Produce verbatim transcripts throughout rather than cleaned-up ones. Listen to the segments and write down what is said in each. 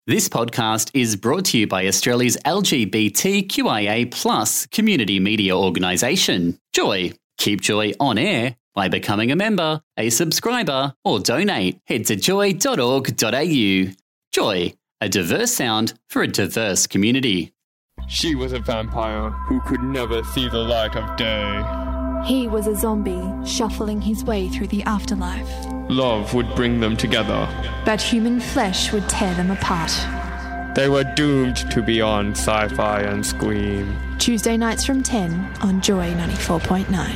This podcast is brought to you by Australia's L G B T Q I A plus community media organisation, Joy. Keep Joy on air by becoming a member, a subscriber, or donate. Head to joy dot org dot a u. Joy, a diverse sound for a diverse community. She was a vampire who could never see the light of day. He was a zombie shuffling his way through the afterlife. Love would bring them together. But human flesh would tear them apart. They were doomed to be on Sci-Fi and Scream. Tuesday nights from ten on Joy ninety-four point nine.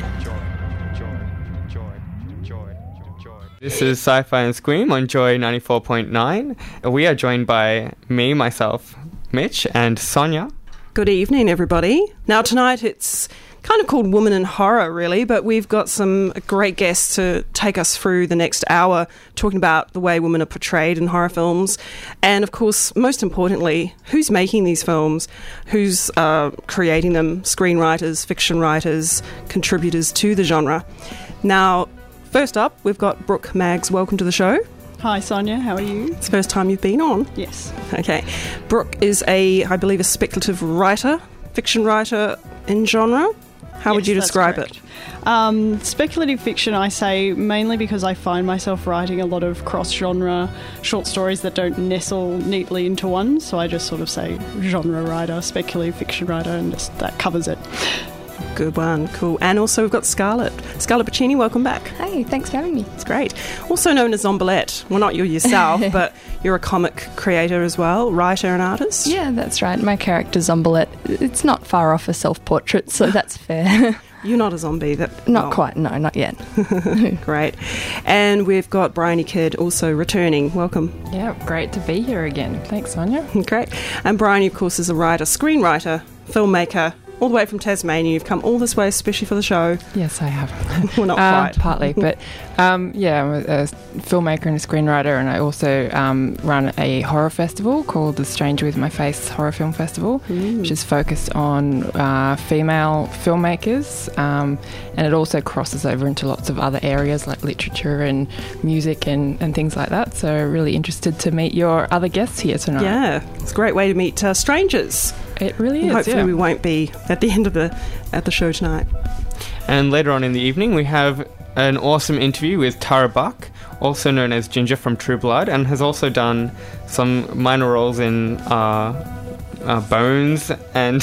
This is Sci-Fi and Scream on Joy ninety-four point nine. We are joined by me, myself, Mitch, and Sonia. Good evening, everybody. Now, tonight it's kind of called Woman in Horror, really, but we've got some great guests to take us through the next hour talking about the way women are portrayed in horror films. And, of course, most importantly, who's making these films, who's uh, creating them, screenwriters, fiction writers, contributors to the genre. Now, first up, we've got Brooke Maggs. Welcome to the show. Hi, Sonia. How are you? It's the first time you've been on. Yes. Okay. Brooke is a, I believe, a speculative writer, fiction writer in genre. How yes, would you describe it? Um, speculative fiction, I say, mainly because I find myself writing a lot of cross-genre short stories that don't nestle neatly into one. So I just sort of say genre writer, speculative fiction writer, and just that covers it. Good one, cool. And also we've got Scarlett. Scarlett Pacini, welcome back. Hey, thanks for having me. It's great. Also known as Zombilette. Well, not you yourself, but you're a comic creator as well, writer and artist. Yeah, that's right. My character Zombilette, it's not far off a self-portrait, so that's fair. You're not a zombie. That Not oh. quite, no, not yet. Great. And we've got Bryony Kidd also returning. Welcome. Yeah, great to be here again. Thanks, Sonia. Great. And Bryony, of course, is a writer, screenwriter, filmmaker, all the way from Tasmania. You've come all this way especially for the show. Yes, I have. Well, not um, quite. Partly, but um, yeah, I'm a, a filmmaker and a screenwriter, and I also um, run a horror festival called The Stranger With My Face Horror Film Festival, Mm. which is focused on uh, female filmmakers, um, and it also crosses over into lots of other areas like literature and music and, and things like that. So really interested to meet your other guests here tonight. Yeah, it's a great way to meet uh, strangers. It really is, Hopefully yeah. we won't be at the end of the at the show tonight. And later on in the evening, we have an awesome interview with Tara Buck, also known as Ginger from True Blood, and has also done some minor roles in uh, uh, Bones and...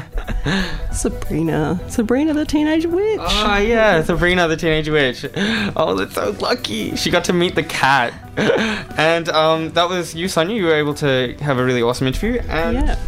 Sabrina. Sabrina the Teenage Witch. Oh, yeah, Sabrina the Teenage Witch. Oh, that's so lucky. She got to meet the cat. And um, that was you, Sonia. You were able to have a really awesome interview. And Yeah.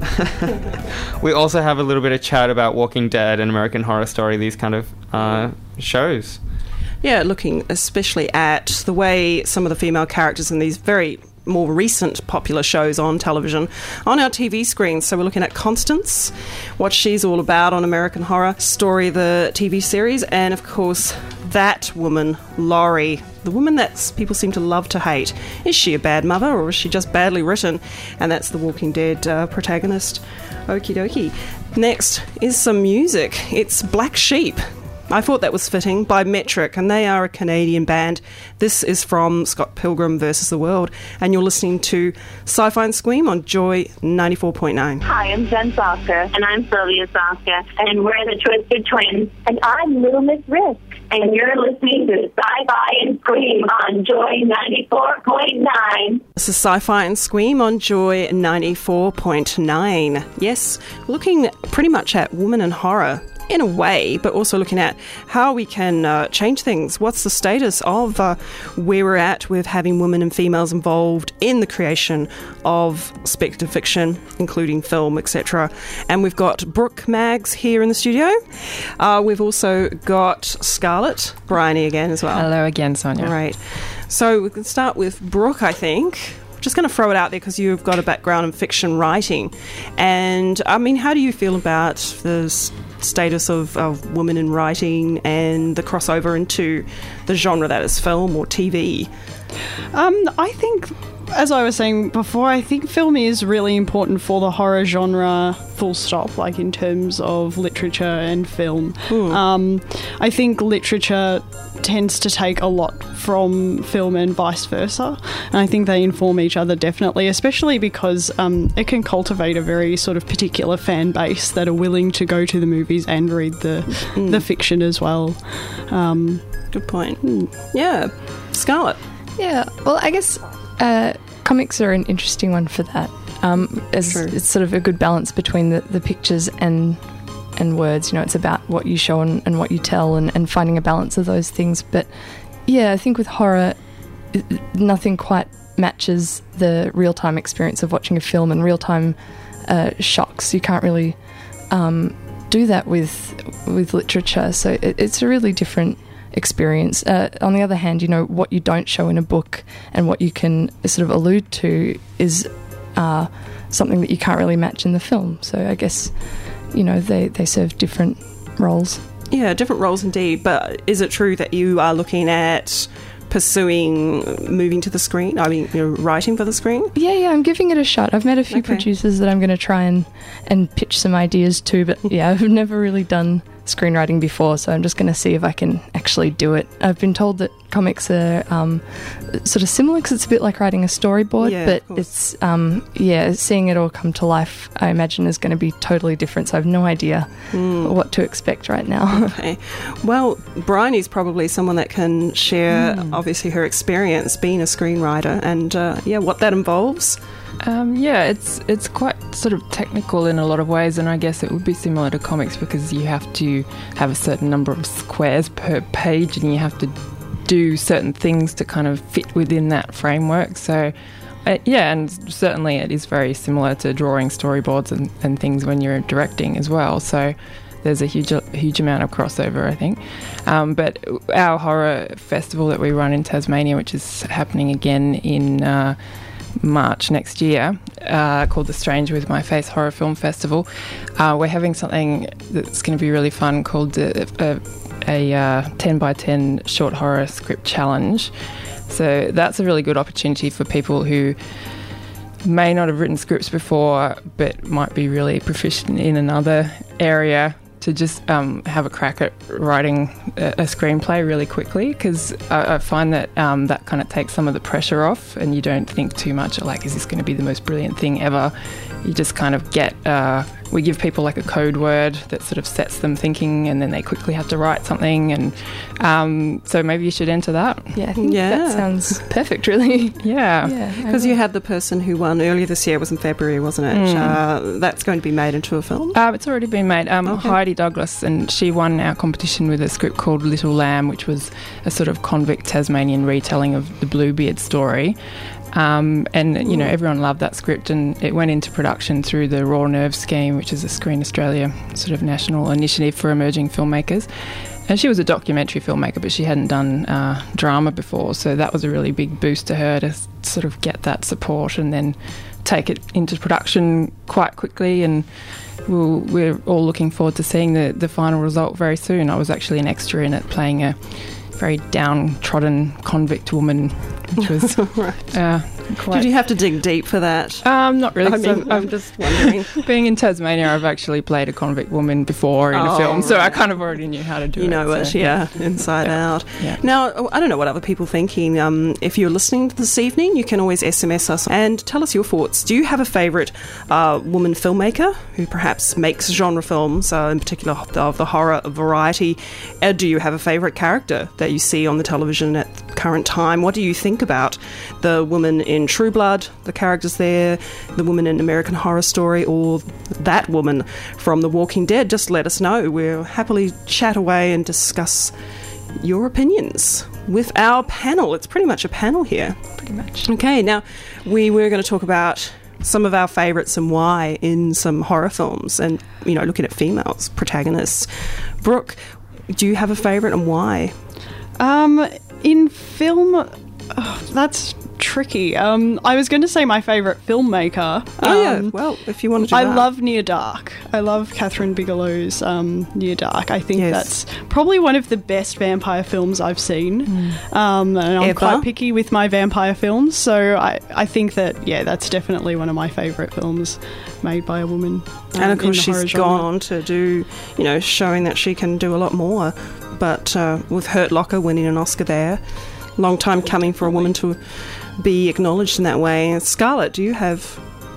we also have a little bit of chat about Walking Dead and American Horror Story, these kind of uh, shows. Yeah, looking especially at the way some of the female characters in these very more recent popular shows on television, on our T V screens. So we're looking at Constance, what she's all about on American Horror Story, the T V series, and of course that woman, Laurie, the woman that people seem to love to hate. Is she a bad mother or is she just badly written? And that's the Walking Dead uh, protagonist. Okie dokie. Next is some music. It's Black Sheep. I thought that was fitting, by Metric, and they are a Canadian band. This is from Scott Pilgrim versus the World, and you're listening to Sci-Fi and Scream on Joy ninety-four point nine. Hi, I'm Jen Soska. And I'm Sylvia Soska. And we're the Twisted Twins. And I'm Little Miss Risk. And you're listening to Sci-Fi and Scream on Joy ninety-four point nine. This is Sci-Fi and Scream on Joy ninety-four point nine. Yes, looking pretty much at women in horror, in a way, but also looking at how we can uh, change things. What's the status of uh, where we're at with having women and females involved in the creation of speculative fiction, including film, et cetera. And we've got Brooke Maggs here in the studio. Uh, we've also got Scarlett, Bryony again as well. Hello again, Sonia. Right. So we can start with Brooke, I think. Just going to throw it out there because you've got a background in fiction writing. And, I mean, how do you feel about the s- status of, of women in writing and the crossover into the genre that is film or T V? Um, I think as I was saying before, I think film is really important for the horror genre, full stop, like in terms of literature and film. Hmm. Um, I think literature tends to take a lot from film and vice versa, and I think they inform each other definitely, especially because um, it can cultivate a very sort of particular fan base that are willing to go to the movies and read the, Mm. the fiction as well. Um, Good point. Yeah. Scarlett. Yeah, well, I guess uh, comics are an interesting one for that. Um, as True. it's sort of a good balance between the, the pictures and and words. You know, it's about what you show and, and what you tell, and, and finding a balance of those things. But yeah, I think with horror, it, nothing quite matches the real time experience of watching a film and real time uh, shocks. You can't really um, do that with with literature. So it, it's a really different experience. Uh, on the other hand, you know, what you don't show in a book and what you can sort of allude to is uh, something that you can't really match in the film. So I guess, you know, they, they serve different roles. Yeah, different roles indeed. But is it true that you are looking at pursuing moving to the screen? I mean, you're writing for the screen? Yeah, yeah, I'm giving it a shot. I've met a few Okay. producers that I'm going to try and, and pitch some ideas to, but yeah, I've never really done screenwriting before, so I'm just going to see if I can actually do it. I've been told that comics are um, sort of similar because it's a bit like writing a storyboard, Yeah, of but course. it's, um, yeah, seeing it all come to life, I imagine, is going to be totally different, so I have no idea Hmm. what to expect right now. Okay. Well, Bryony's probably someone that can share, obviously, her experience being a screenwriter and, uh, yeah, what that involves. Um, yeah, it's it's quite sort of technical in a lot of ways, and I guess it would be similar to comics because you have to have a certain number of squares per page, and you have to do certain things to kind of fit within that framework. So, uh, yeah, and certainly it is very similar to drawing storyboards and, and things when you're directing as well. So there's a huge huge amount of crossover, I think. Um, but our horror festival that we run in Tasmania, which is happening again in Uh, March next year, uh, called the Strange With My Face Horror Film Festival. Uh, we're having something that's going to be really fun called a, a, a uh, ten by ten short horror script challenge. So that's a really good opportunity for people who may not have written scripts before but might be really proficient in another area to just um, have a crack at writing a, a screenplay really quickly, because I, I find that um, that kind of takes some of the pressure off, and you don't think too much like, is this going to be the most brilliant thing ever? You just kind of get, uh, we give people like a code word that sort of sets them thinking, and then they quickly have to write something, and um, so maybe you should enter that. Yeah, I think Yeah. that sounds perfect, really. Yeah. Yeah, I Because will. you had the person who won earlier this year, it was in February, wasn't it? Mm. Uh, that's going to be made into a film? Um, it's already been made. Um, Okay. Heidi Douglas, and she won our competition with a script called Little Lamb, which was a sort of convict Tasmanian retelling of the Bluebeard story. Um, and, you know, everyone loved that script, and it went into production through the Raw Nerve Scheme, which is a Screen Australia sort of national initiative for emerging filmmakers. And she was a documentary filmmaker, but she hadn't done uh, drama before, so that was a really big boost to her to s- sort of get that support and then take it into production quite quickly. And we'll, we're all looking forward to seeing the, the final result very soon. I was actually an extra in it, playing a very downtrodden convict woman, which was Right. uh, quite... Did you have to dig deep for that? Um, not really. I 'cause mean, I've- I'm I've just wondering. being in Tasmania, I've actually played a convict woman before in a Oh, film, so I right. kind of already knew how to do You it. know it, so- yeah, inside Yeah. out. Yeah. Now, I don't know what other people are thinking. Um, if you're listening to this evening, you can always S M S us and tell us your thoughts. Do you have a favourite uh, woman filmmaker who perhaps makes genre films, uh, in particular of the horror variety? Uh, do you have a favourite character that you see on the television at the current time? What do you think about the woman in True Blood, the characters there, the woman in American Horror Story, or that woman from The Walking Dead? Just let us know. We'll happily chat away and discuss your opinions with our panel. It's pretty much a panel here. Pretty much. Okay, now we were going to talk about some of our favourites and why in some horror films, and, you know, looking at females protagonists. Brooke, do you have a favourite and why? Um, in film, oh, that's tricky. Um, I was going to say my favourite filmmaker. Oh, yeah. Um, Well, if you want to do I that. love Near Dark. I love Catherine Bigelow's um, Near Dark. I think Yes. that's probably one of the best vampire films I've seen. Mm. Um, and I'm Ever? quite picky with my vampire films, so I, I think that, yeah, that's definitely one of my favourite films made by a woman. um, And of course, in the horror she's genre. gone on to do, you know, showing that she can do a lot more. But uh, with Hurt Locker winning an Oscar there, long time coming for a woman to be acknowledged in that way. Scarlett, do you have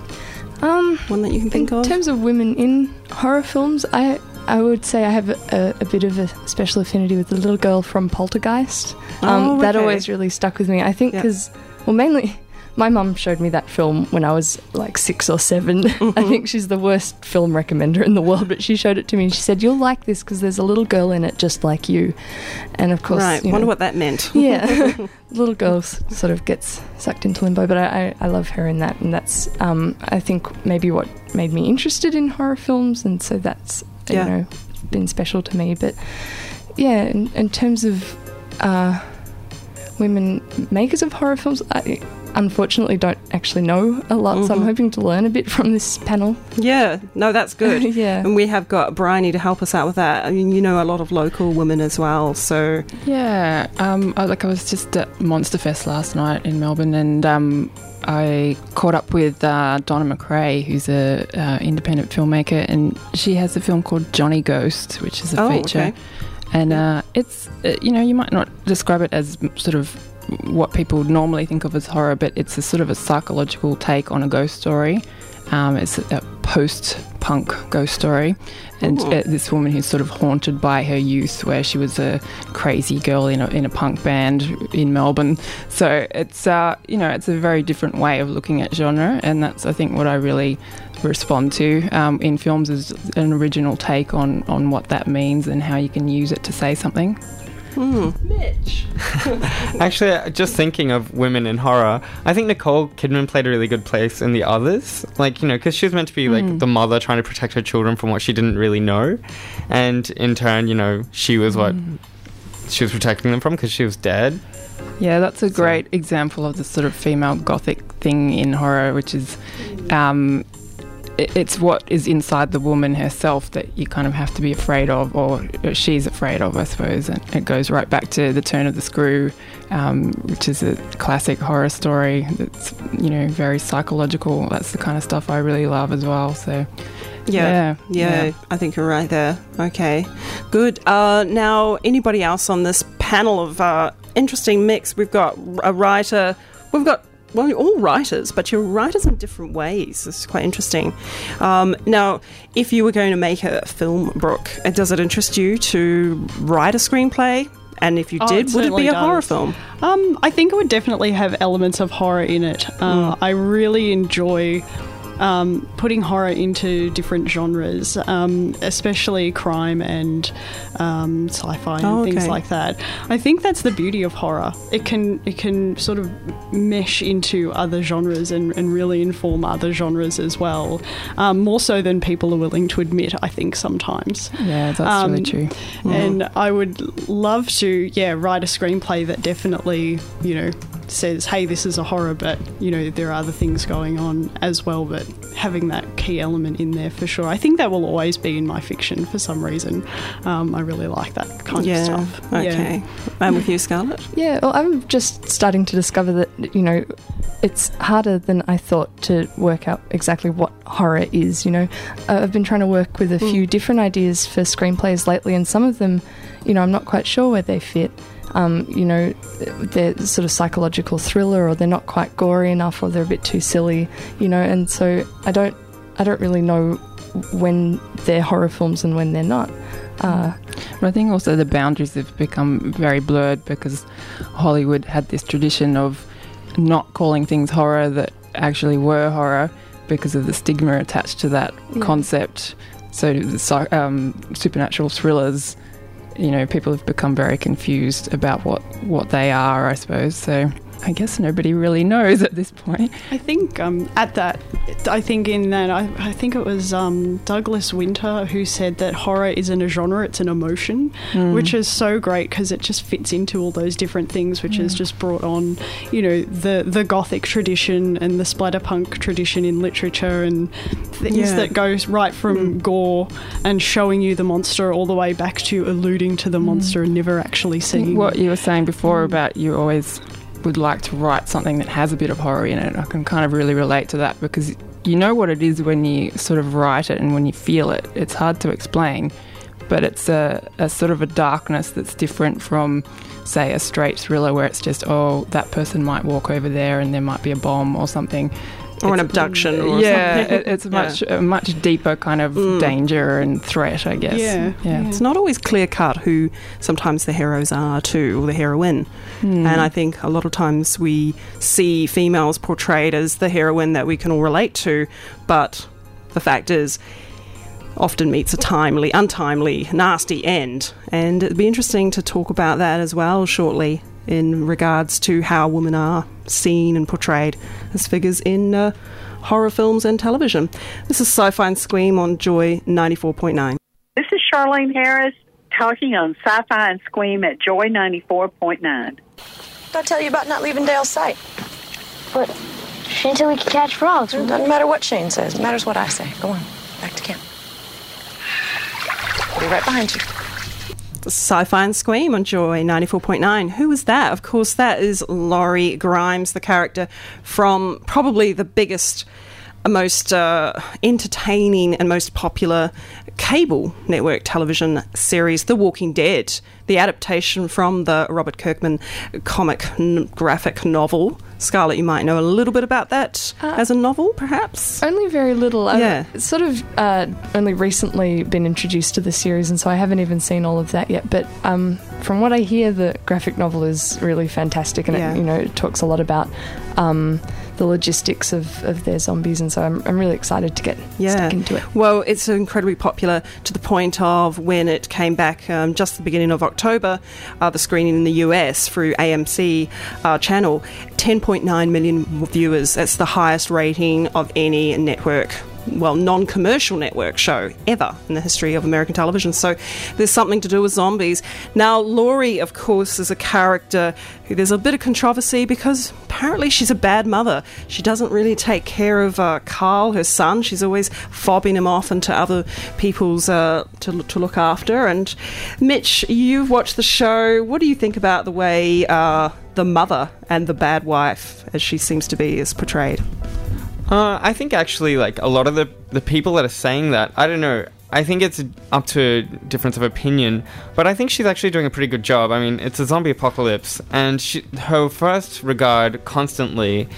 Um, one that you can think in of? terms of women in horror films, I I would say I have a, a bit of a special affinity with the little girl from Poltergeist. Um, Oh, That okay. always really stuck with me. I think Yeah. because, well, mainly my mum showed me that film when I was like six or seven. Mm-hmm. I think she's the worst film recommender in the world, but she showed it to me and she said, "You'll like this because there's a little girl in it just like you." And of course, Right, you wonder know, what that meant. yeah, little girl s- sort of gets sucked into limbo, but I, I, I love her in that, and that's um, I think maybe what made me interested in horror films, and so that's Yeah. you know been special to me. But yeah, in, in terms of uh, women makers of horror films, I unfortunately don't actually know a lot, so I'm Mhm. hoping to learn a bit from this panel. Yeah, no, that's good. Yeah. And we have got Bryony to help us out with that. I mean, you know a lot of local women as well, so Yeah, um, I, like I was just at Monster Fest last night in Melbourne, and um, I caught up with uh, Donna McRae, who's a uh, independent filmmaker, and she has a film called Johnny Ghost, which is a Oh, feature. okay. And uh, it's uh, you know, you might not describe it as sort of what people normally think of as horror, but it's a sort of a psychological take on a ghost story. Um, it's a post-punk ghost story, and Ooh. uh, this woman who's sort of haunted by her youth, where she was a crazy girl in a in a punk band in Melbourne. So it's uh, you know, it's a very different way of looking at genre, and that's I think what I really respond to um, in films is an original take on on what that means and how you can use it to say something. hmm. Actually, uh, just thinking of women in horror, I think Nicole Kidman played a really good place in The Others. Like, you know, because she was meant to be like the mother trying to protect her children from what she didn't really know. And in turn, you know, she was what she was protecting them from because she was dead. Yeah, that's a great example of the sort of female gothic thing in horror, which is um, it, it's what is inside the woman herself that you kind of have to be afraid of, or she's afraid of, I suppose. And it goes right back to The Turn of the Screw, um, which is a classic horror story that's, you know, very psychological. That's the kind of stuff I really love as well. So, Yeah, Yeah, yeah, yeah. I think you're right there. Okay, good. Uh, now, anybody else on this panel of uh, interesting mix? We've got a writer. We've got well, you're all writers, but you're writers in different ways. This is quite interesting. Um, now, if you were going to make a film, Brooke, uh, does it interest you to write a screenplay? And if you Oh, did, it would it be certainly a horror does. film? Um, I think it would definitely have elements of horror in it. Uh, Mm. I really enjoy um, putting horror into different genres, um, especially crime and um, sci-fi and Oh, things okay. like that. I think that's the beauty of horror. It can it can sort of mesh into other genres and, and really inform other genres as well, um, more so than people are willing to admit, I think, sometimes. yeah, that's Um, really true. And I would love to, yeah, write a screenplay that definitely, you know, says, hey, this is a horror, but, you know, there are other things going on as well, but having that key element in there for sure. I think that will always be in my fiction for some reason. Um, I really like that kind Yeah, of stuff. okay. I'm with you, Scarlett. Yeah, well, I'm just starting to discover that, you know, it's harder than I thought to work out exactly what horror is, you know. Uh, I've been trying to work with a few different ideas for screenplays lately, and some of them, you know, I'm not quite sure where they fit. Um, you know, they're sort of psychological thriller, or they're not quite gory enough, or they're a bit too silly, you know, and so I don't, I don't really know when they're horror films and when they're not. Uh, But I think also the boundaries have become very blurred because Hollywood had this tradition of not calling things horror that actually were horror because of the stigma attached to that Yeah. concept. So the psy- um, supernatural thrillers, you know, people have become very confused about what, what they are, I suppose. So I guess nobody really knows at this point. I think um, at that, I think in that, I, I think it was um, Douglas Winter who said that horror isn't a genre, it's an emotion, mm. which is so great because it just fits into all those different things, which mm. has just brought on, you know, the, the gothic tradition and the splatterpunk tradition in literature and things yeah. that goes right from mm. gore and showing you the monster all the way back to alluding to the monster mm. and never actually seeing. What you were saying before mm. about you always would like to write something that has a bit of horror in it. I can kind of really relate to that because you know what it is when you sort of write it and when you feel it. It's hard to explain, but it's a, a sort of a darkness that's different from, say, a straight thriller where it's just, oh, that person might walk over there and there might be a bomb or something. Or it's, an abduction or yeah, something. It, it's yeah. much a much deeper kind of mm. danger and threat, I guess. Yeah. yeah. It's not always clear-cut who sometimes the heroes are too, or the heroine. Mm. And I think a lot of times we see females portrayed as the heroine that we can all relate to, but the fact is often meets a timely, untimely, nasty end. And it'd be interesting to talk about that as well shortly in regards to how women are seen and portrayed as figures in uh, horror films and television. This is Sci-Fi and Scream on Joy ninety-four point nine. This is Charlene Harris talking on Sci-Fi and Scream at Joy ninety-four point nine. Did I tell you about not leaving Dale's sight? But Shane said we could catch frogs. It doesn't matter what Shane says. It matters what I say. Go on. Back to camp. I'll be right behind you. Sci-Fi and Scream on Joy ninety-four point nine. Who was that? Of course, that is Laurie Grimes, the character from probably the biggest, most uh, entertaining and most popular cable network television series, The Walking Dead, the adaptation from the Robert Kirkman comic n- graphic novel. Scarlett, you might know a little bit about that uh, as a novel, perhaps? Only very little. I've yeah. sort of uh, only recently been introduced to the series, and so I haven't even seen all of that yet. But um, from what I hear, the graphic novel is really fantastic, and yeah. it, you know, it talks a lot about um, the logistics of, of their zombies, and so I'm, I'm really excited to get yeah. stuck into it. Well, it's incredibly popular to the point of when it came back um, just at the beginning of October, uh, the screening in the U S through A M C uh, channel, ten point nine million viewers. That's the highest rating of any network, well, non-commercial network show ever in the history of American television. So there's something to do with zombies. Now, Laurie, of course, is a character who there's a bit of controversy because apparently she's a bad mother. She doesn't really take care of uh, Carl, her son. She's always fobbing him off into other people's uh, to, to look after. And Mitch, you've watched the show. What do you think about the way uh, the mother and the bad wife, as she seems to be, is portrayed? Uh, I think actually, like, a lot of the, the people that are saying that, I don't know, I think it's up to difference of opinion, but I think she's actually doing a pretty good job. I mean, it's a zombie apocalypse, and she, her first regard constantly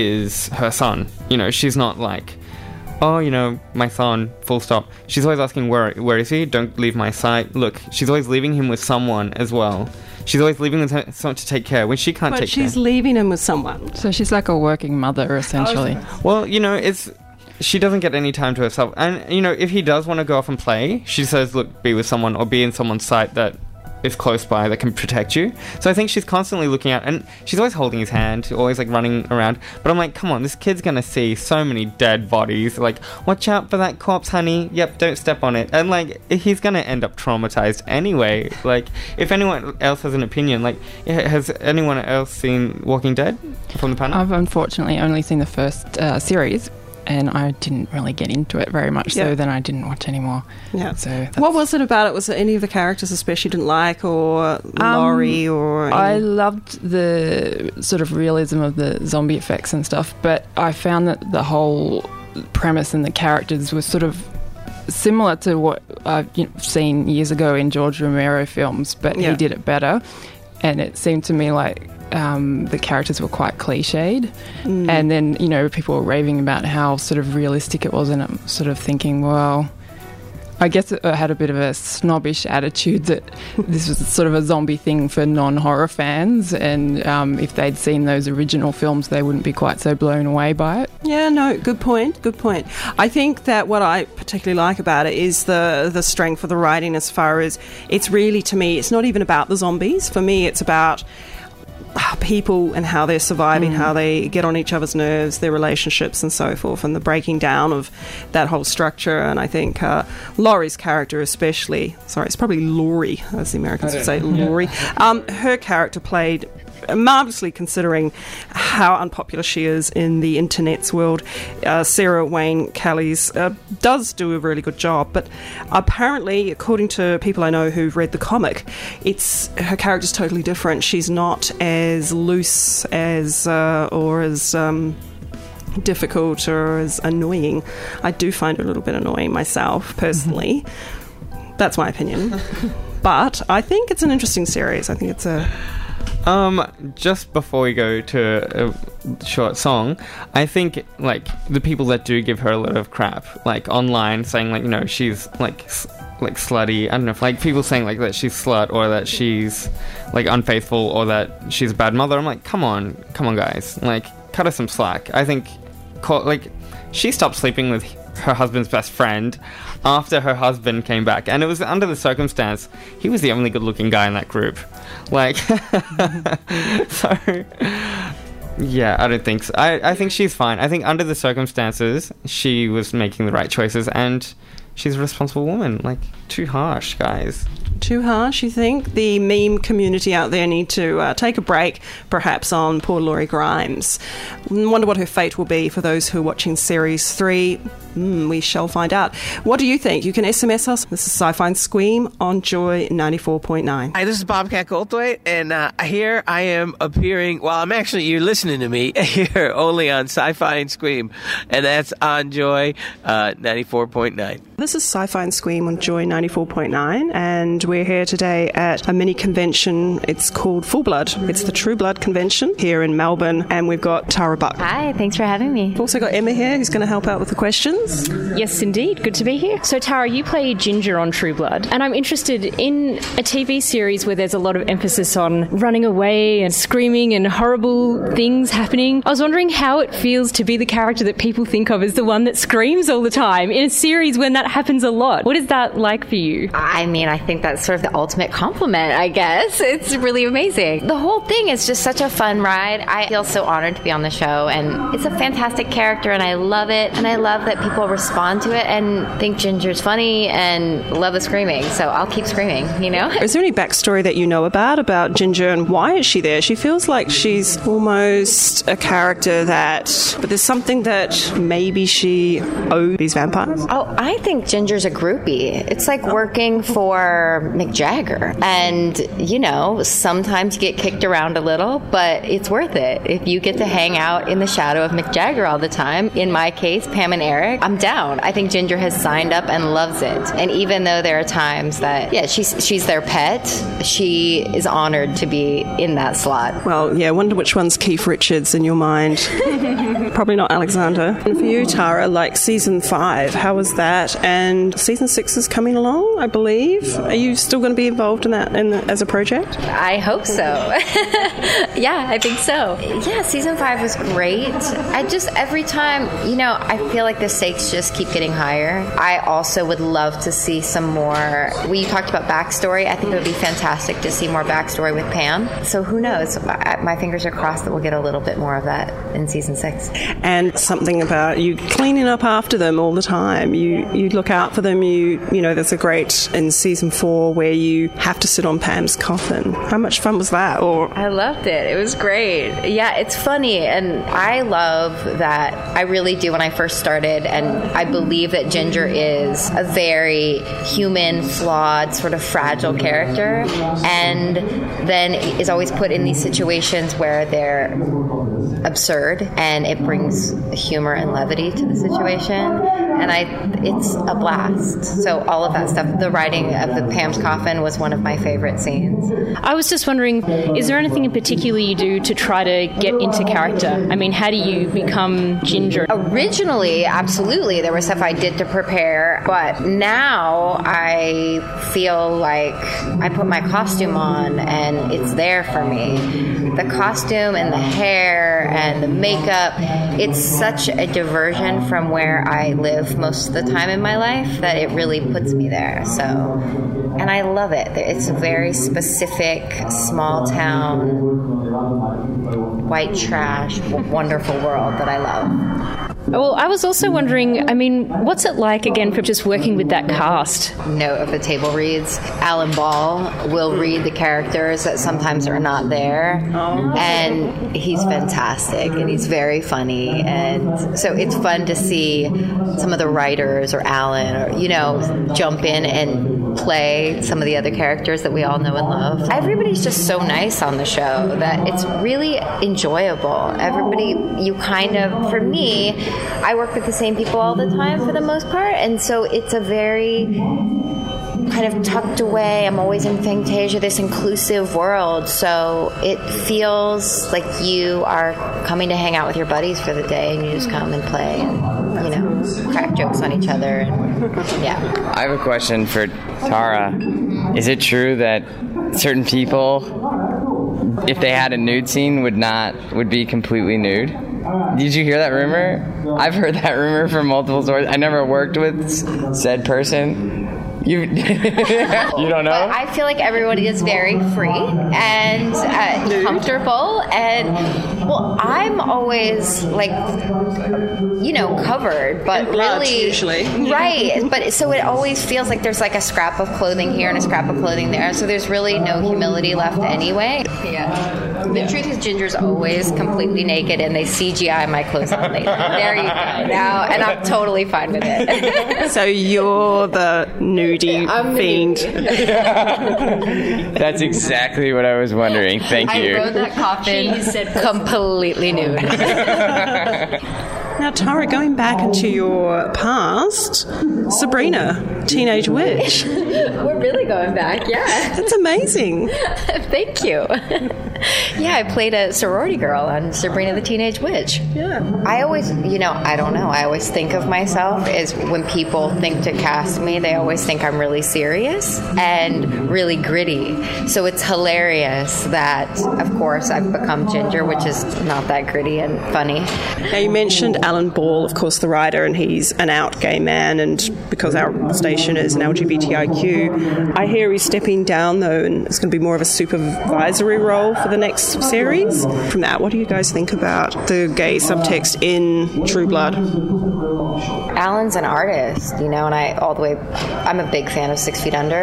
is her son. You know, she's not like, oh, you know, my son, full stop. She's always asking, where where is he? Don't leave my sight. Look, she's always leaving him with someone as well. She's always leaving with someone to take care when she can't but take care. But she's leaving him with someone. So she's like a working mother, essentially. Well, you know, it's she doesn't get any time to herself. And, you know, if he does want to go off and play, she says, look, be with someone or be in someone's sight that is close by that can protect you. So I think she's constantly looking out, and she's always holding his hand, always like running around. But I'm like, come on, this kid's gonna see so many dead bodies. Like, watch out for that corpse, honey. Yep, don't step on it. And like, he's gonna end up traumatized anyway. Like, if anyone else has an opinion, like, has anyone else seen Walking Dead from the panel? I've unfortunately only seen the first uh, series, and I didn't really get into it very much, yeah. so then I didn't watch anymore. Yeah. So what was it about it? Was there any of the characters especially didn't like, or Laurie, um, or... Any? I loved the sort of realism of the zombie effects and stuff, but I found that the whole premise and the characters was sort of similar to what I've you know, seen years ago in George Romero films, but yeah. he did it better, and it seemed to me like Um, the characters were quite cliched, mm. and then, you know, people were raving about how sort of realistic it was, and I'm sort of thinking, well, I guess it had a bit of a snobbish attitude that this was sort of a zombie thing for non-horror fans, and um, if they'd seen those original films, they wouldn't be quite so blown away by it. Yeah, no, good point, good point. I think that what I particularly like about it is the, the strength of the writing, as far as it's really, to me, it's not even about the zombies. For me, it's about people and how they're surviving, mm. how they get on each other's nerves, their relationships and so forth, and the breaking down of that whole structure. And I think uh, Laurie's character especially, sorry, it's probably Laurie, as the Americans would say, know. Laurie. Yeah. Um, her character played marvellously, considering how unpopular she is in the internet's world. Uh, Sarah Wayne Callies uh, does do a really good job, but apparently, according to people I know who've read the comic, it's her character's totally different. She's not as loose as uh, or as um, difficult or as annoying. I do find her a little bit annoying myself, personally. Mm-hmm. That's my opinion. But I think it's an interesting series. I think it's a Um, just before we go to a short song, I think, like, the people that do give her a lot of crap, like, online, saying, like, you know, she's, like, s- like, slutty, I don't know, like, people saying, like, that she's slut, or that she's, like, unfaithful, or that she's a bad mother. I'm like, come on, come on, guys, like, cut her some slack. I think, call, like, she stopped sleeping with her husband's best friend after her husband came back, and it was under the circumstance he was the only good-looking guy in that group. Like, so yeah, I don't think so. I, I think she's fine. I think under the circumstances she was making the right choices, and she's a responsible woman. Like, too harsh, guys. Too harsh, you think? The meme community out there need to uh, take a break, perhaps, on poor Laurie Grimes. Wonder what her fate will be for those who are watching Series three. Mm, we shall find out. What do you think? You can S M S us. This is Sci-Fi and Scream on Joy ninety-four point nine. Hi, this is Bobcat Goldthwait, and uh, here I am appearing, well, I'm actually, you're listening to me here only on Sci-Fi and Scream, and that's on Joy uh, ninety-four point nine. This is Sci-Fi and Scream on Joy ninety-four point nine, and we're here today at a mini convention. It's called Full Blood. It's the True Blood Convention here in Melbourne, and we've got Tara Buck. Hi, thanks for having me. We've also got Emma here, who's going to help out with the questions. Yes, indeed. Good to be here. So, Tara, you play Ginger on True Blood, and I'm interested in a T V series where there's a lot of emphasis on running away and screaming and horrible things happening. I was wondering how it feels to be the character that people think of as the one that screams all the time in a series when that happens a lot. What is that like for you? I mean, I think that's sort of the ultimate compliment, I guess. It's really amazing. The whole thing is just such a fun ride. I feel so honored to be on the show, and it's a fantastic character, and I love it, and I love that people respond to it and think Ginger's funny and love the screaming, so I'll keep screaming, you know? Is there any backstory that you know about, about Ginger, and why is she there? She feels like she's almost a character that, but there's something that maybe she owes these vampires? Oh, I think Ginger's a groupie. It's like working for Mick Jagger, and, you know, sometimes you get kicked around a little, but it's worth it. If you get to hang out in the shadow of Mick Jagger all the time, in my case, Pam and Eric, I'm down. I think Ginger has signed up and loves it. And even though there are times that, yeah, she's she's their pet, she is honored to be in that slot. Well, yeah, I wonder which one's Keith Richards in your mind. Probably not Alexander. And for you, Tara, like season five, how was that? And season six is coming along, I believe. Are you still going to be involved in that in the, as a project? I hope so. Yeah, I think so. Yeah, season five was great. I just, every time, you know, I feel like the stakes just keep getting higher. I also would love to see some more. We talked about backstory. I think it would be fantastic to see more backstory with Pam. So who knows? I, my fingers are crossed that we'll get a little bit more of that in season six. And something about you cleaning up after them all the time. You you look out for them. You you know, there's a great in season four where you have to sit on Pam's coffin. How much fun was that? Or I loved it. It was great. Yeah, it's funny, and I love that. I really do. When I first started, and I believe that Ginger is a very human, flawed, sort of fragile character, and then is always put in these situations where they're absurd, and it brings humor and levity to the situation, and I it's a blast. So all of that stuff, the writing of the Pam's coffin was one of my favorite scenes. I was just wondering, is there anything in particular you do to try to get into character? I mean, how do you become Ginger? Originally, absolutely, there was stuff I did to prepare, but now I feel like I put my costume on and it's there for me. The costume and the hair and the makeup, it's such a diversion from where I live most of the time in my life that it really puts me there. So and I love it. It's a very specific, small town, white trash, wonderful world that I love. Well, I was also wondering, I mean, what's it like, again, for just working with that cast? Note of the table reads, Alan Ball will read the characters that sometimes are not there. Oh. And he's fantastic, and he's very funny. And so it's fun to see some of the writers or Alan or, you know, jump in and play some of the other characters that we all know and love. Everybody's just so nice on the show that it's really enjoyable. Everybody, you kind of, for me, I work with the same people all the time for the most part, and so it's a very kind of tucked away, I'm always in Fantasia, this inclusive world, so it feels like you are coming to hang out with your buddies for the day, and you just come and play and, you know, crack jokes on each other. And, yeah. I have a question for Tara. Is it true that certain people, if they had a nude scene, would not would be completely nude? Did you hear that rumor? I've heard that rumor from multiple sources. I never worked with said person. You, you don't know? But I feel like everybody is very free and uh, comfortable, and well, I'm always like, you know, covered, but really, usually, right? But so it always feels like there's like a scrap of clothing here and a scrap of clothing there, so there's really no humility left anyway. Yeah. The truth is, Ginger's always completely naked, and they C G I my clothes on later. There you go. Now, and I'm totally fine with it. So you're the nudie I'm fiend. That's exactly what I was wondering. Thank you. I rode that coffin completely nude. Now, Tara, going back into your past, Sabrina, Teenage Witch. We're really going back, yeah. That's amazing. Thank you. Yeah, I played a sorority girl on Sabrina the Teenage Witch. Yeah. I always, you know, I don't know, I always think of myself as when people think to cast me, they always think I'm really serious and really gritty. So it's hilarious that, of course, I've become Ginger, which is not that gritty and funny. Now, you mentioned Alan Ball, of course, the writer, and he's an out gay man, and because our station is an L G B T I Q, I hear he's stepping down, though, and it's going to be more of a supervisory role for the next series. From that, what do you guys think about the gay subtext in True Blood? Alan's an artist, you know, and I all the way, I'm a big fan of Six Feet Under,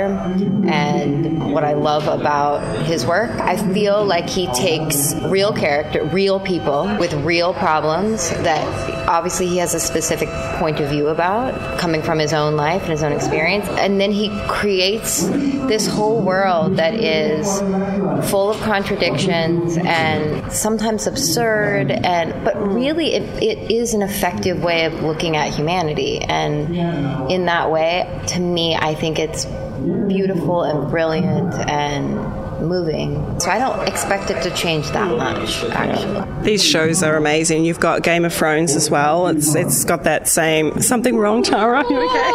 and what I love about his work, I feel like he takes real character, real people with real problems that obviously he has a specific point of view about, coming from his own life and his own experience, and then he creates this whole world that is full of contradictions and sometimes absurd, and but really it, it is an effective way of looking at humanity, and in that way, to me, I think it's beautiful and brilliant and moving. So I don't expect it to change that much, actually. These shows are amazing. You've got Game of Thrones as well. It's it's got that same... Something wrong, Tara? You okay?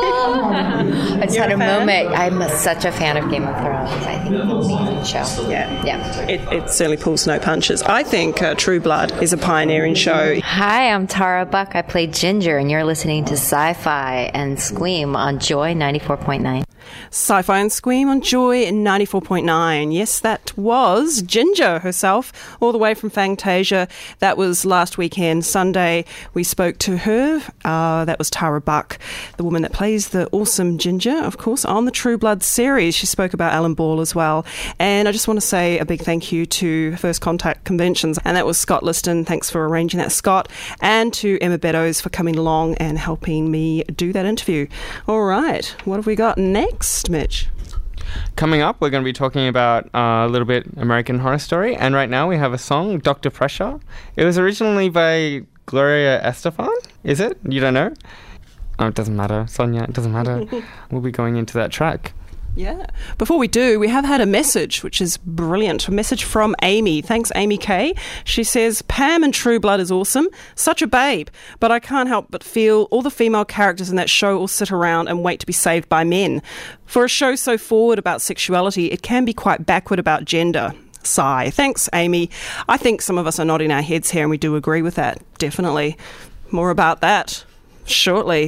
I just You're had a, a fan? moment. I'm a, such a fan of Game of Thrones. I think it's an amazing show. Yeah. Yeah. It, it certainly pulls no punches. I think uh, True Blood is a pioneering show. Hi, I'm Tara Buck. I play Ginger, and you're listening to Sci-Fi and Squeam on Joy ninety-four point nine. Sci-Fi and Squeam on Joy ninety-four point nine. Yes, that was Ginger herself, all the way from Fantasia. That was last weekend, Sunday. We spoke to her. Uh, that was Tara Buck, the woman that plays the awesome Ginger, of course, on the True Blood series. She spoke about Alan Ball as well. And I just want to say a big thank you to First Contact Conventions, and that was Scott Liston. Thanks for arranging that, Scott. And to Emma Beddoes for coming along and helping me do that interview. All right, what have we got next, Mitch? Coming up, we're going to be talking about uh, a little bit American Horror Story, and right now we have a song, Doctor Pressure. It was originally by Gloria Estefan, is it? You don't know? Oh, it doesn't matter, Sonia, it doesn't matter. We'll be going into that track. Yeah. Before we do, we have had a message, which is brilliant. A message from Amy. Thanks, Amy K. She says, Pam in True Blood is awesome. Such a babe. But I can't help but feel all the female characters in that show all sit around and wait to be saved by men. For a show so forward about sexuality, it can be quite backward about gender. Sigh. Thanks, Amy. I think some of us are nodding our heads here, and we do agree with that. Definitely. More about that shortly.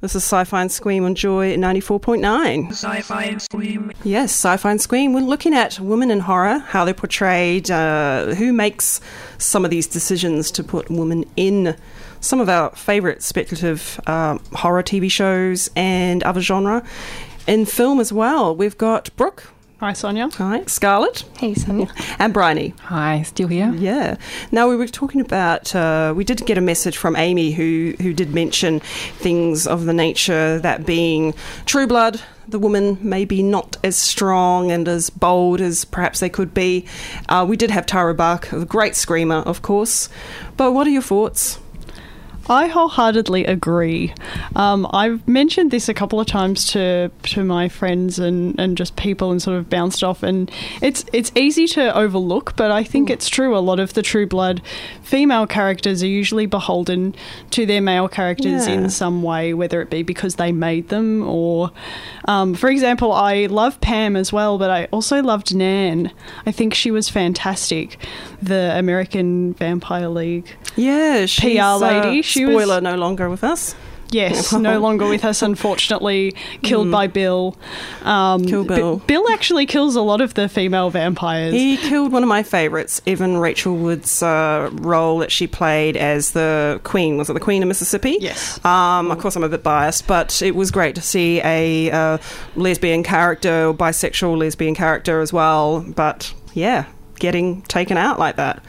This is Sci-Fi and Scream on Joy ninety-four point nine. Sci-Fi and Scream. Yes, Sci-Fi and Scream. We're looking at women in horror, how they're portrayed, uh, who makes some of these decisions to put women in some of our favourite speculative uh, horror T V shows and other genre. In film as well, we've got Brooke. Hi, Sonia. Hi. Scarlett. Hey, Sonia. And Bryony. Hi, still here. Yeah. Now, we were talking about, uh, we did get a message from Amy who, who did mention things of the nature that being True Blood, the woman maybe not as strong and as bold as perhaps they could be. Uh, we did have Tara Buck, a great screamer, of course. But what are your thoughts? I wholeheartedly agree. Um, I've mentioned this a couple of times to to my friends and, and just people and sort of bounced off, and it's it's easy to overlook, but I think mm. it's true. A lot of the True Blood female characters are usually beholden to their male characters yeah. in some way, whether it be because they made them or, um, for example, I love Pam as well, but I also loved Nan. I think she was fantastic. The American Vampire League yeah, she's, P R lady. Uh, she spoiler, was, no longer with us. Yes, no longer with us, unfortunately. Killed mm. by Bill. Um, Kill Bill. B- Bill actually kills a lot of the female vampires. He killed one of my favourites, Evan Rachel Wood's uh, role that she played as the Queen. Was it the Queen of Mississippi? Yes. Um, of course, I'm a bit biased, but it was great to see a uh, lesbian character, or bisexual lesbian character as well. But, yeah, getting taken out like that.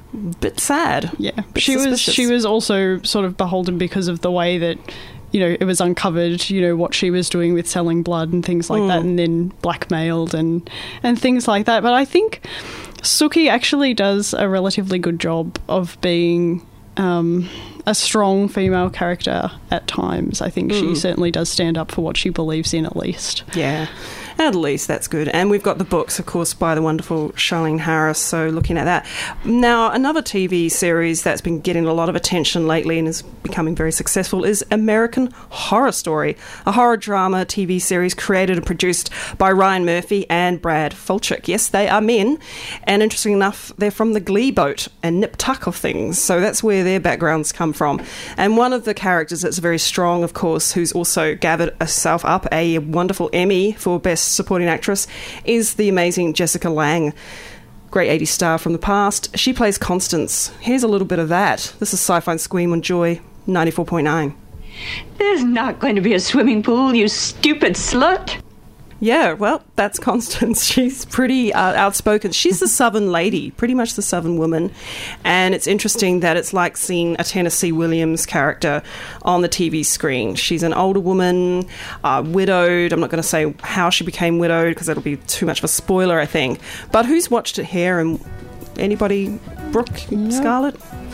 Bit sad. Yeah, bit she suspicious. was. She was also sort of beholden because of the way that, you know, it was uncovered. You know what she was doing with selling blood and things like mm. that, and then blackmailed and and things like that. But I think Sookie actually does a relatively good job of being um, a strong female character at times. I think mm. she certainly does stand up for what she believes in, at least. Yeah. At least that's good. And we've got the books, of course, by the wonderful Charlene Harris, so looking at that. Now, another T V series that's been getting a lot of attention lately and is becoming very successful is American Horror Story, a horror drama T V series created and produced by Ryan Murphy and Brad Falchuk. Yes, they are men, and interesting enough, they're from the Glee boat and Nip Tuck of things, so that's where their backgrounds come from. And one of the characters that's very strong, of course, who's also gathered herself up a wonderful Emmy for Best Supporting Actress, is the amazing Jessica Lange, great eighties star from the past. She plays Constance. Here's a little bit of that. This is Sci-Fi and Scream on Joy ninety-four point nine. There's not going to be a swimming pool, you stupid slut. Yeah, well, that's Constance. She's pretty uh, outspoken. She's the Southern lady, pretty much the Southern woman. And it's interesting that it's like seeing a Tennessee Williams character on the T V screen. She's an older woman, uh, widowed. I'm not going to say how she became widowed because that'll be too much of a spoiler, I think. But who's watched it here? And anybody? Brooke? Yep. Scarlett?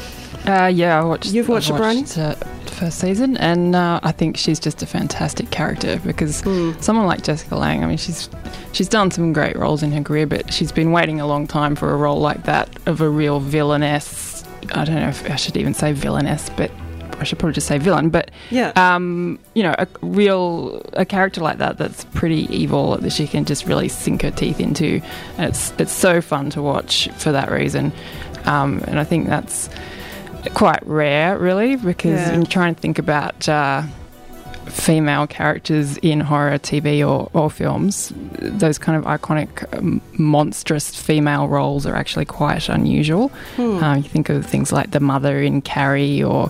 Uh, yeah, I watched. You've watched, I watched it, uh, the first season, and uh, I think she's just a fantastic character because mm. someone like Jessica Lange, I mean, she's she's done some great roles in her career, but she's been waiting a long time for a role like that of a real villainess. I don't know if I should even say villainess, but I should probably just say villain. But yeah, um, you know, a real a character like that that's pretty evil that she can just really sink her teeth into. And it's it's so fun to watch for that reason, um, and I think that's quite rare, really, because yeah. when you try and think about uh, female characters in horror T V or, or films, those kind of iconic, um, monstrous female roles are actually quite unusual. Hmm. Um, you think of things like the mother in Carrie, or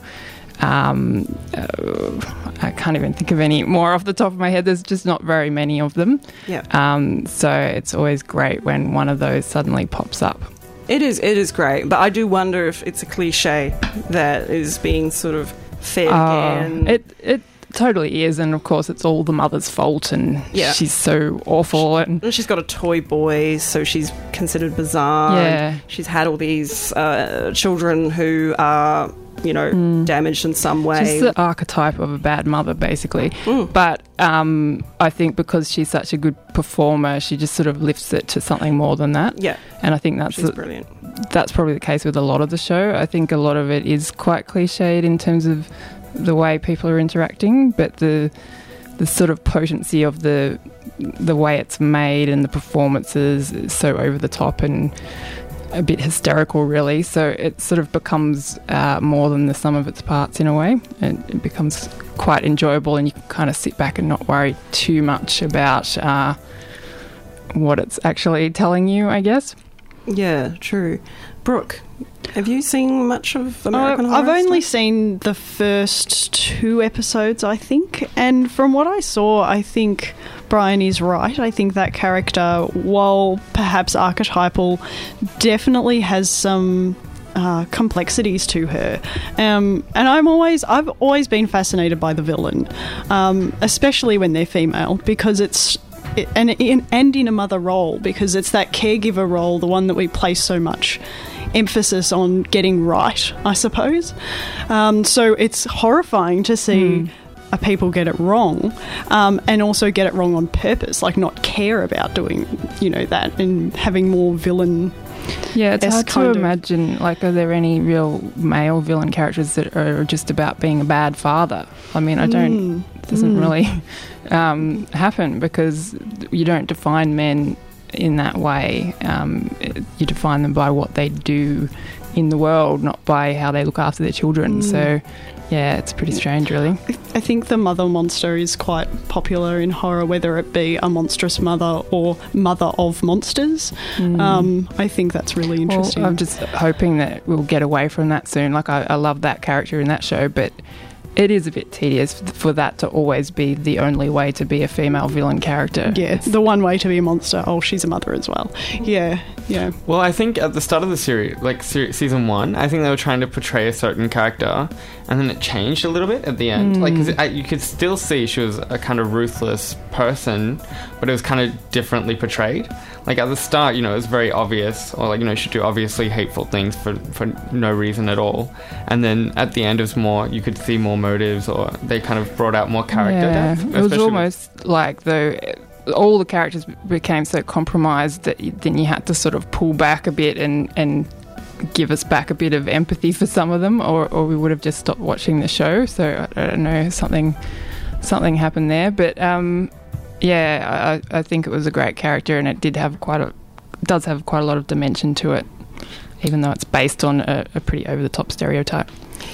um, uh, I can't even think of any more off the top of my head. There's just not very many of them. Yeah. Um, so it's always great when one of those suddenly pops up. It is, it is great, but I do wonder if it's a cliche that is being sort of fed uh, again. It it totally is, and of course it's all the mother's fault, and yeah. she's so awful. And, and she's got a toy boy, so she's considered bizarre. Yeah. She's had all these uh, children who are, you know, mm. damaged in some way. She's the archetype of a bad mother, basically. Mm. But um, I think because she's such a good performer, she just sort of lifts it to something more than that. Yeah. And I think that's she's a, brilliant. That's probably the case with a lot of the show. I think a lot of it is quite cliched in terms of the way people are interacting, but the the sort of potency of the the way it's made and the performances is so over the top, and a bit hysterical, really. So it sort of becomes uh, more than the sum of its parts in a way. And it becomes quite enjoyable, and you can kind of sit back and not worry too much about uh, what it's actually telling you, I guess. Yeah, true. Brooke, have you seen much of American Uh, Horror? I've only stuff? seen the first two episodes, I think, and from what I saw, I think Brian is right. I think that character, while perhaps archetypal, definitely has some uh, complexities to her. Um, and I'm always, I've always been fascinated by the villain, um, especially when they're female, because it's It, and in, and in a mother role, because it's that caregiver role, the one that we place so much emphasis on getting right, I suppose. Um, so it's horrifying to see mm. a people get it wrong, um, and also get it wrong on purpose, like not care about doing, you know, that, and having more villain. Yeah, it's hard to kind of- imagine, like, are there any real male villain characters that are just about being a bad father? I mean, I don't, Mm. it doesn't Mm. really um, happen, because you don't define men in that way. Um, you define them by what they do in the world, not by how they look after their children. Mm. So, yeah, it's pretty strange, really. I think the mother monster is quite popular in horror, whether it be a monstrous mother or mother of monsters. Mm. Um, I think that's really interesting. Well, I'm just hoping that we'll get away from that soon. Like, I, I love that character in that show, but it is a bit tedious for that to always be the only way to be a female villain character. Yeah, the one way to be a monster. Oh, she's a mother as well. Yeah, yeah. Well, I think at the start of the series, like se- season one, I think they were trying to portray a certain character, and then it changed a little bit at the end. Mm. Like, 'cause it, you could still see she was a kind of ruthless person, but it was kind of differently portrayed. Like, at the start, you know, it was very obvious, or like, you know, she do obviously hateful things for, for no reason at all. And then at the end, it was more, you could see more motives, or they kind of brought out more character Yeah, depth. it was especially with- almost like though all the characters became so compromised that you, then you had to sort of pull back a bit and and give us back a bit of empathy for some of them, or, or we would have just stopped watching the show. So I, I don't know, something something happened there, but um, yeah, I, I think it was a great character, and it did have quite a does have quite a lot of dimension to it, even though it's based on a, a pretty over the top stereotype.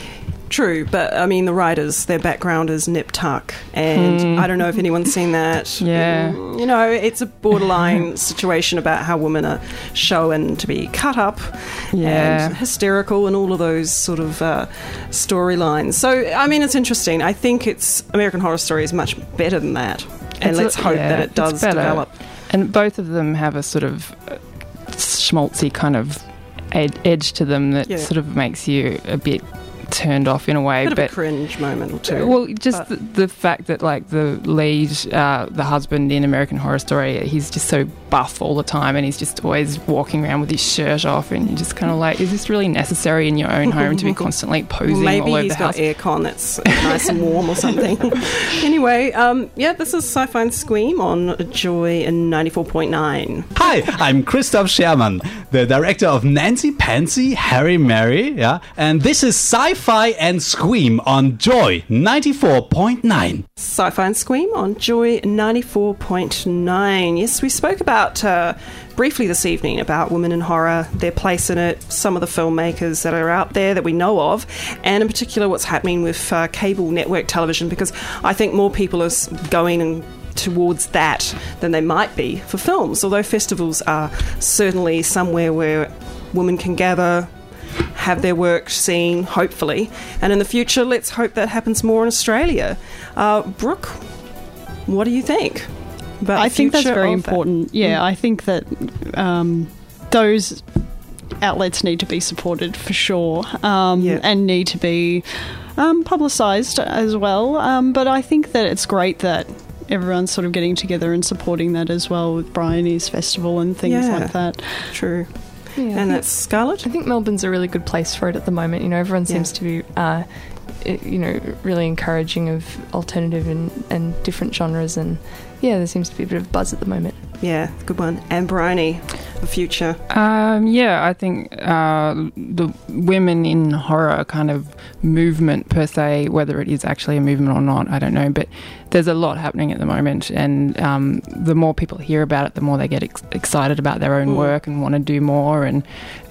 True, but I mean, the writers, their background is nip tuck, and Hmm. I don't know if anyone's seen that. Yeah. You know, it's a borderline situation about how women are shown to be cut up Yeah. and hysterical and all of those sort of uh, storylines. So, I mean, it's interesting. I think it's American Horror Story is much better than that, and It's let's a- hope yeah, that it it's does better. develop. And both of them have a sort of uh, schmaltzy kind of ed- edge to them that Yeah. sort of makes you a bit turned off in a way. Bit of but a cringe moment or two. well, just but- the, the fact that like the lead, uh, the husband in American Horror Story, he's just so buff all the time, and he's just always walking around with his shirt off, and you're just kind of like, is this really necessary in your own home to be constantly posing Maybe all over he's the got house? aircon that's nice and warm or something. Anyway, um, yeah, this is Sci-Fi and Scream on Joy ninety-four point nine. Hi, I'm Christoph Schermann, the director of Nancy Pansy, Harry Mary, yeah, and this is Sci-Fi and Scream on Joy ninety-four point nine. Sci-Fi and Scream on Joy ninety-four point nine. Yes, we spoke about uh, briefly this evening about women in horror, their place in it, some of the filmmakers that are out there that we know of, and in particular what's happening with uh, cable network television, because I think more people are s- going and towards that than they might be for films, although festivals are certainly somewhere where women can gather, have their work seen, hopefully, and in the future let's hope that happens more in Australia. uh, Brooke, what do you think about I the think that's future very of that? important. Yeah, Mm. I think that um, those outlets need to be supported for sure, um, and need to be um, publicised as well. Um, but I think that it's great that everyone's sort of getting together and supporting that as well with Bryony's Festival and things Yeah. like that. True. Yeah, I And think- that's Scarlett? I think Melbourne's a really good place for it at the moment. You know, everyone Yeah. seems to be, uh, i- you know, really encouraging of alternative and, and different genres, and yeah, there seems to be a bit of buzz at the moment. Yeah, good one. And Bryony, the future. Um, yeah, I think uh, the women in horror kind of movement per se, whether it is actually a movement or not, I don't know, but there's a lot happening at the moment, and um, the more people hear about it, the more they get ex- excited about their own mm. work and want to do more, and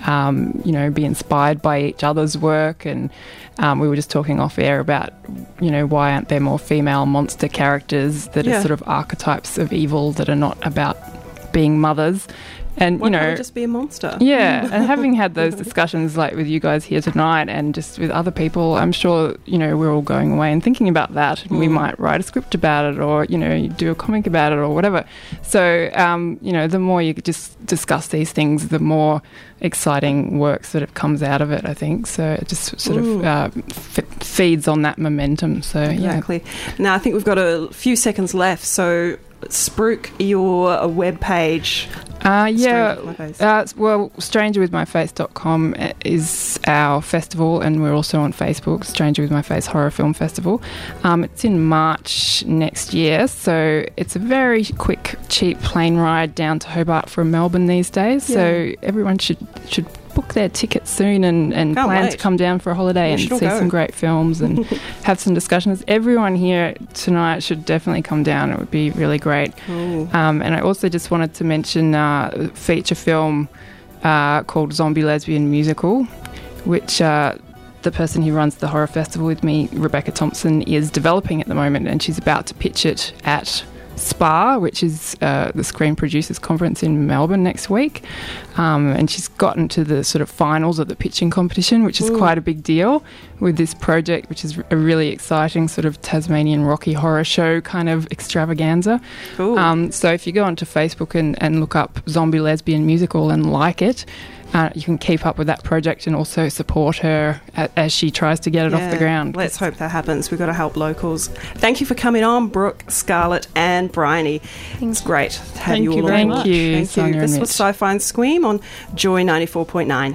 um, you know, be inspired by each other's work. And um, we were just talking off air about, you know, why aren't there more female monster characters that yeah. are sort of archetypes of evil that are not about being mothers. And, Why you know, can't it just be a monster? Yeah, and having had those discussions like with you guys here tonight and just with other people, I'm sure, you know, we're all going away and thinking about that, and mm. we might write a script about it, or, you know, do a comic about it or whatever. So, um, you know, the more you just discuss these things, the more exciting work sort of comes out of it, I think. So it just sort mm. of uh, f- feeds on that momentum. So, exactly. Yeah. Now, I think we've got a few seconds left, so spruik your web page. Uh, yeah, uh, well, stranger with my face dot com is our festival, and we're also on Facebook, Stranger with My Face Horror Film Festival. Um, it's in March next year, so it's a very quick, cheap plane ride down to Hobart from Melbourne these days, yeah. so everyone should should book their tickets soon and, and plan wait. to come down for a holiday We and see go. some great films and have some discussions. Everyone here tonight should definitely come down. It would be really great. Um, and I also just wanted to mention uh, a feature film uh, called Zombie Lesbian Musical, which uh, the person who runs the horror festival with me, Rebecca Thompson, is developing at the moment, and she's about to pitch it at SPA, which is uh, the Screen Producers Conference in Melbourne next week. Um, and she's gotten to the sort of finals of the pitching competition, which is Ooh. quite a big deal with this project, which is a really exciting sort of Tasmanian Rocky Horror Show kind of extravaganza. Um, so if you go onto Facebook and, and look up Zombie Lesbian Musical and like it, Uh, you can keep up with that project and also support her a- as she tries to get it yeah, off the ground. Let's hope that happens. We've got to help locals. Thank you for coming on, Brooke, Scarlett and Bryony. It's great to have Thank you all you on very board. much. Thank you, Thank Sonia you. and This was Mitch. Sci-Fi and Scream on Joy ninety-four point nine.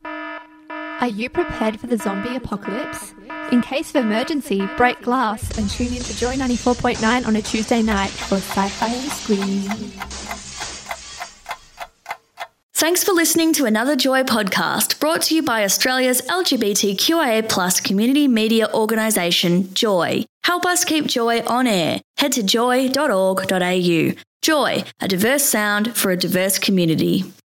Are you prepared for the zombie apocalypse? In case of emergency, break glass and tune in to Joy ninety-four point nine on a Tuesday night for Sci-Fi and Scream. Thanks for listening to another Joy podcast brought to you by Australia's L G B T Q I A plus community media organisation, Joy. Help us keep Joy on air. Head to joy dot org dot a u. Joy, a diverse sound for a diverse community.